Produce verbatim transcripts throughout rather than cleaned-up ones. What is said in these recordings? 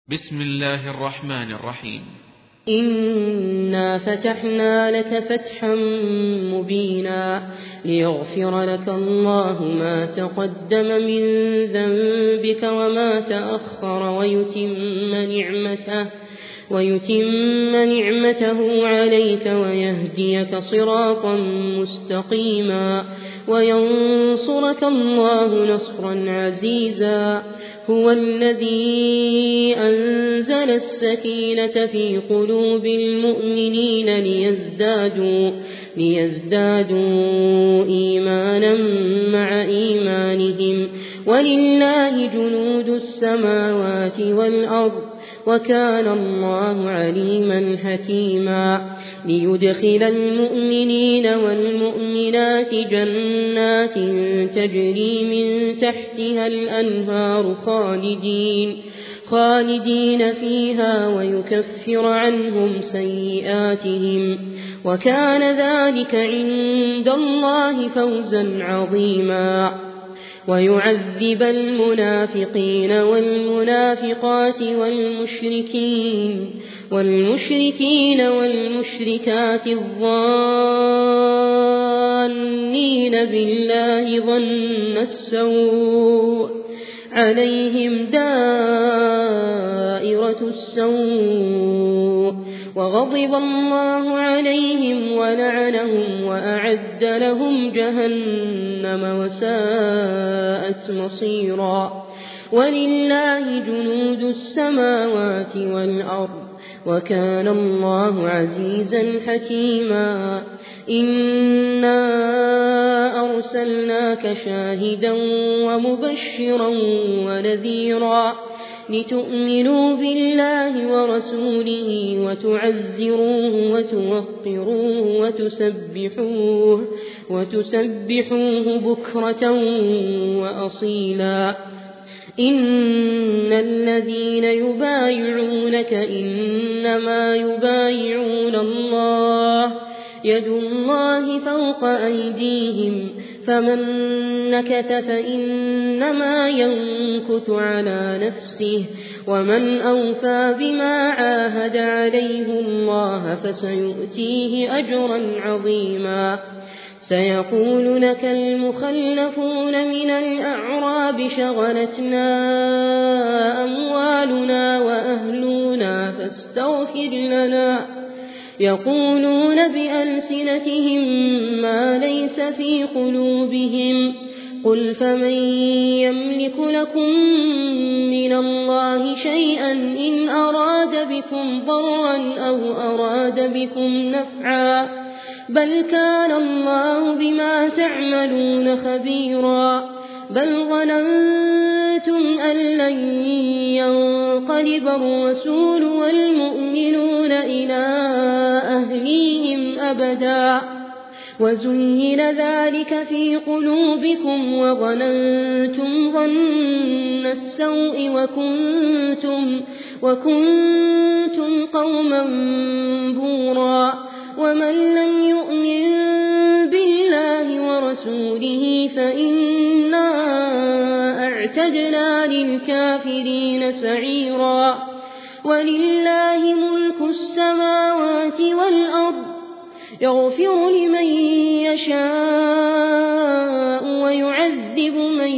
بسم الله الرحمن الرحيم. إنا فتحنا لك فتحا مبينا ليغفر لك الله ما تقدم من ذنبك وما تأخر ويتم نعمته, ويتم نعمته عليك ويهديك صراطا مستقيما وينصرك الله نصرا عزيزا. هو الذي أنزل السكينة في قلوب المؤمنين ليزدادوا, ليزدادوا إيمانا مع إيمانهم ولله جنود السماوات والأرض وكان الله عليما حكيما. ليدخل المؤمنين والمؤمنات جنات تجري من تحتها الأنهار خالدين, خالدين فيها ويكفر عنهم سيئاتهم وكان ذلك عند الله فوزا عظيما. ويعذب المنافقين والمنافقات والمشركين والمشركين والمشركات الظانين بالله ظن السوء عليهم دائرة السوء وغضب الله عليهم ولعنهم وأعد لهم جهنم وساءت مصيرا. ولله جنود السماوات والأرض وكان الله عزيزا حكيما. إنا أرسلناك شاهدا ومبشرا ونذيرا لتؤمنوا بالله ورسوله وتعزروه وتوقروه وتسبحوه, وتسبحوه بكرة وأصيلا. إن الذين يبايعونك إنما يبايعون الله يد الله فوق أيديهم فمن نكث فإنما ينكث على نفسه ومن أوفى بما عاهد عليه الله فسيؤتيه أجرا عظيما. سيقول لك المخلفون من الأعراب شغلتنا أموالنا وأهلنا فاستغفر لنا, يقولون بألسنتهم ما ليس في قلوبهم قل فمن يملك لكم من الله شيئا إن أراد بكم ضرا أو أراد بكم نفعا بل كان الله بما تعملون خبيرا. بل ظننتم أن لن ينقلب الرسول والمؤمنون إلى أهليهم أبدا وزين ذلك في قلوبكم وظننتم ظن السوء وكنتم, وكنتم قوما بورا. ومن لم يؤمن بالله ورسوله فإنا أعتدنا للكافرين سعيرا. ولله ملك السماوات والأرض يغفر لمن يشاء ويعذب من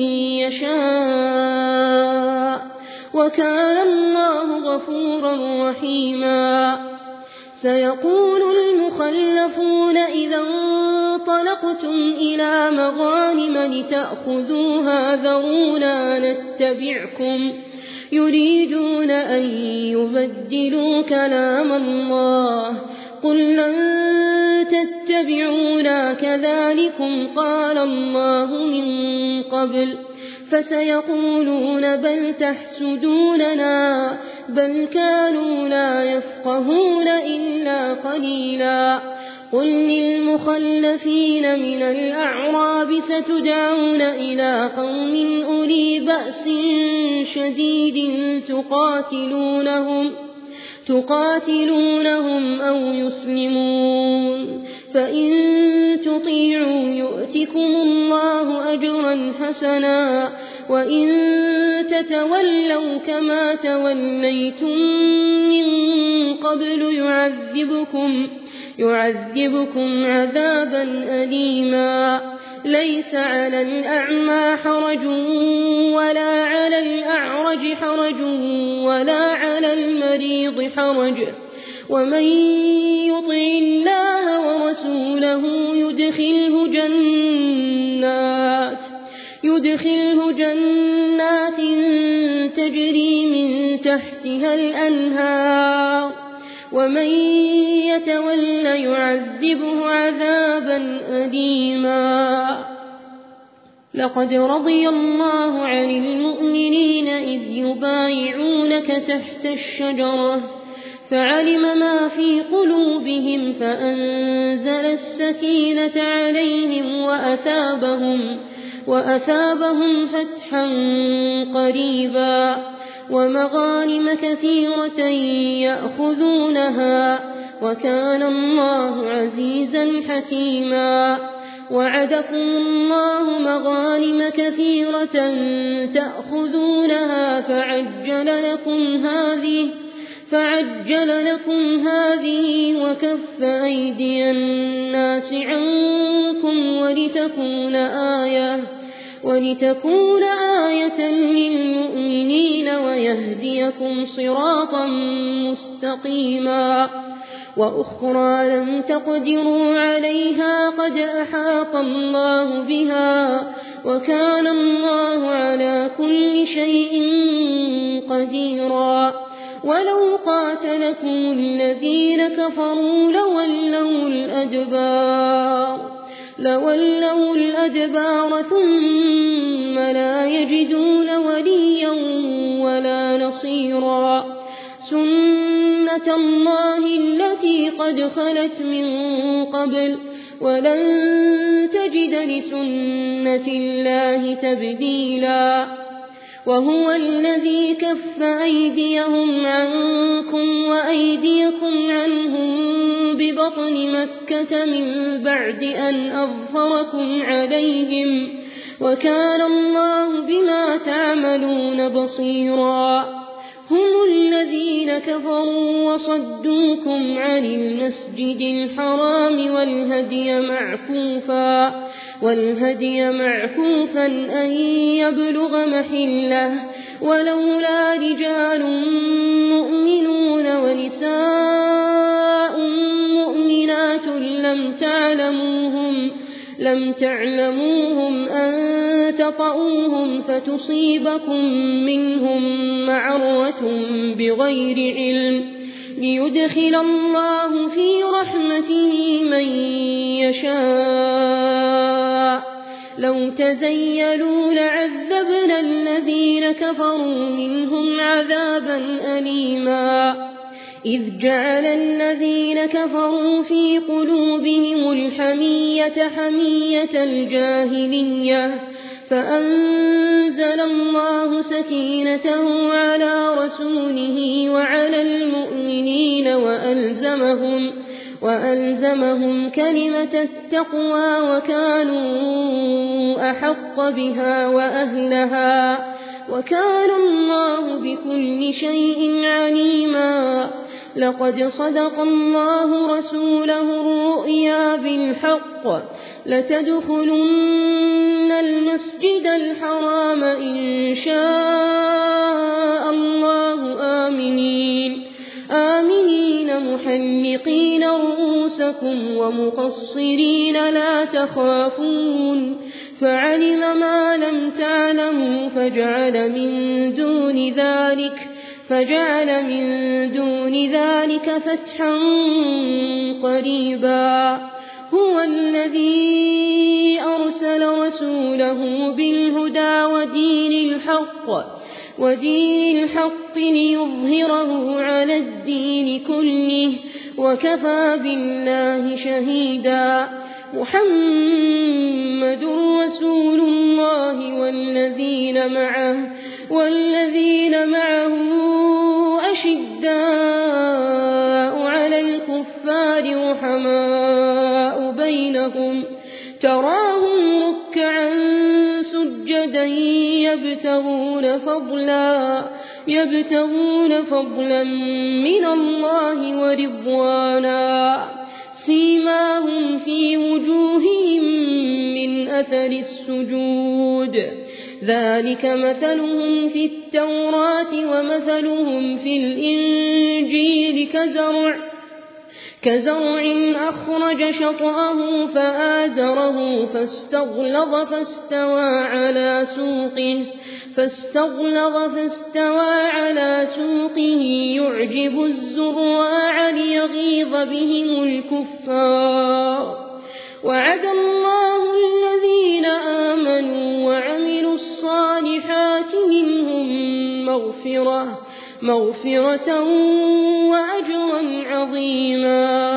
يشاء وكان الله غفورا رحيما. سيقول المخلفون إذا انطلقتم إلى مغانم لتأخذوها ذرونا نتبعكم يريدون أن يبدلوا كلام الله قل لن تتبعونا كذلكم قال الله من قبل فسيقولون بل تحسدوننا بل كانوا لا يفقهون إلا قليلا. قل للمخلفين من الأعراب ستدعون إلى قوم أولي بأس شديد تقاتلونهم, تقاتلونهم أو يسلمون فإن تطيعوا يؤتكم الله أجرا حسنا وإن تتولوا كما توليتم من قبل يعذبكم, يعذبكم عذابا أليما ليس على الأعمى حرج ولا على الأعرج حرج ولا على المريض حرج ومن يطع الله ورسوله يدخله جنات, يدخله جنات تجري من تحتها الأنهار ومن يتول يعذبه عذابا أليما. لقد رضي الله عن المؤمنين إذ يبايعونك تحت الشجرة فعلم ما في قلوبهم فأنزل السكينة عليهم وأثابهم, وأثابهم فتحا قريبا ومغانم كثيرة يأخذونها وكان الله عزيزا حكيما. وعدكم الله مغانم كثيرة تأخذونها فعجل لكم هذه فعجل لكم هذه وكف أيدي الناس عنكم ولتكون آية ولتكون آية للمؤمنين ويهديكم صراطا مستقيما. وأخرى لم تقدروا عليها قد أحاط الله بها وكان الله على كل شيء قديرا. ولو قاتلكم الذين كفروا لولوا الأدبار, لولوا الأدبار ثم لا يجدون وليا ولا نصيرا. سنة الله التي قد خلت من قبل ولن تجد لسنة الله تبديلا. وهو الذي كف أيديهم عنكم وأيديكم عنهم ببطن مكة من بعد أن أظفركم عليهم وكان الله بما تعملون بصيرا. هم الذين كفروا وصدوكم عن المسجد الحرام والهدي معكوفا والهدي معكوفا أن يبلغ محله ولولا رجال مؤمنون ونساء مؤمنات لم تعلموهم لم تعلموهم أن تطؤوهم فتصيبكم منهم معرة بغير علم ليدخل الله في رحمته من يشاء. لو تزيلوا لعذبنا الذين كفروا منهم عذابا أليما. إذ جعل الذين كفروا في قلوبهم الحمية حمية الجاهلية فأنزل الله سكينته على رسوله وعلى المؤمنين وألزمهم, وألزمهم كلمة التقوى وكانوا أحق بها وأهلها وكان الله بكل شيء عليما. لقد صدق الله رسوله الرؤيا بالحق لتدخلن المسجد الحرام إن شاء الله آمنين آمنين محلقين رؤوسكم ومقصرين لا تخافون فعلم ما لم تعلموا فجعل من دون ذلك فجعل من دون ذلك فتحا قريبا. هو الذي أرسل رسوله بالهدى ودين الحق ودين الحق ليظهره على الدين كله وكفى بالله شهيدا. محمد رسول الله والذين معه والذين معه أشداء على الكفار رحماء بينهم تراهم ركعا سجدا يبتغون فضلا يبتغون فضلا من الله ورضوانا سيماهم في وجوههم من أثر السجود ذلك مثلهم في التوراة ومثلهم في الإنجيل كزرع كزرع أخرج شطأه فآزره فاستغلظ فاستوى على سوقه فاستغلظ فاستوى على سوقه يعجب الزراع ليغيظ بهم الكفار وعد الله الذين آمنوا وعملوا الصالحات منهم مغفرة مغفرة وأجرا عظيما